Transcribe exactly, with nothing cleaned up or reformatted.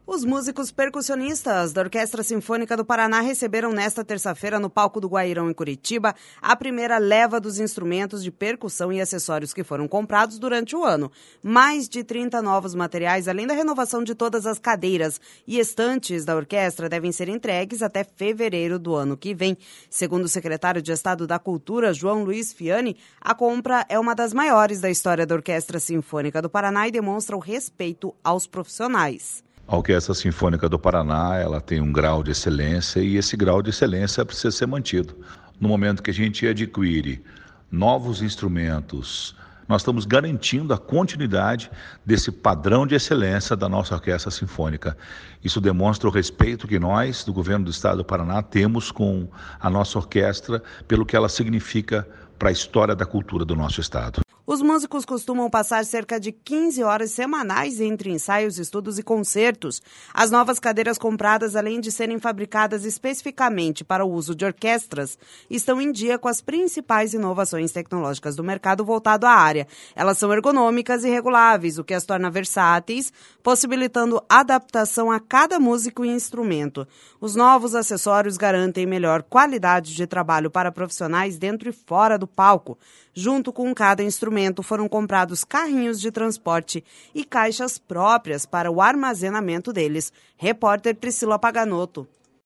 Os músicos percussionistas da Orquestra Sinfônica do Paraná receberam nesta terça-feira no palco do Guairão, em Curitiba, a primeira leva dos instrumentos de percussão e acessórios que foram comprados durante o ano. Mais de trinta novos materiais, além da renovação de todas as cadeiras e estantes da orquestra, devem ser entregues até fevereiro do ano que vem. Segundo o secretário de Estado da Cultura, João Luiz Fiani, a compra é uma das maiores da história da Orquestra Sinfônica do Paraná e demonstra o respeito aos profissionais. A Orquestra Sinfônica do Paraná, ela tem um grau de excelência e esse grau de excelência precisa ser mantido. No momento que a gente adquire novos instrumentos, nós estamos garantindo a continuidade desse padrão de excelência da nossa Orquestra Sinfônica. Isso demonstra o respeito que nós, do Governo do Estado do Paraná, temos com a nossa orquestra pelo que ela significa para a história da cultura do nosso estado. Os músicos costumam passar cerca de quinze horas semanais entre ensaios, estudos e concertos. As novas cadeiras compradas, além de serem fabricadas especificamente para o uso de orquestras, estão em dia com as principais inovações tecnológicas do mercado voltado à área. Elas são ergonômicas e reguláveis, o que as torna versáteis, possibilitando adaptação a cada músico e instrumento. Os novos acessórios garantem melhor qualidade de trabalho para profissionais dentro e fora do palco. Junto com cada instrumento foram comprados carrinhos de transporte e caixas próprias para o armazenamento deles. Repórter Priscila Paganotto.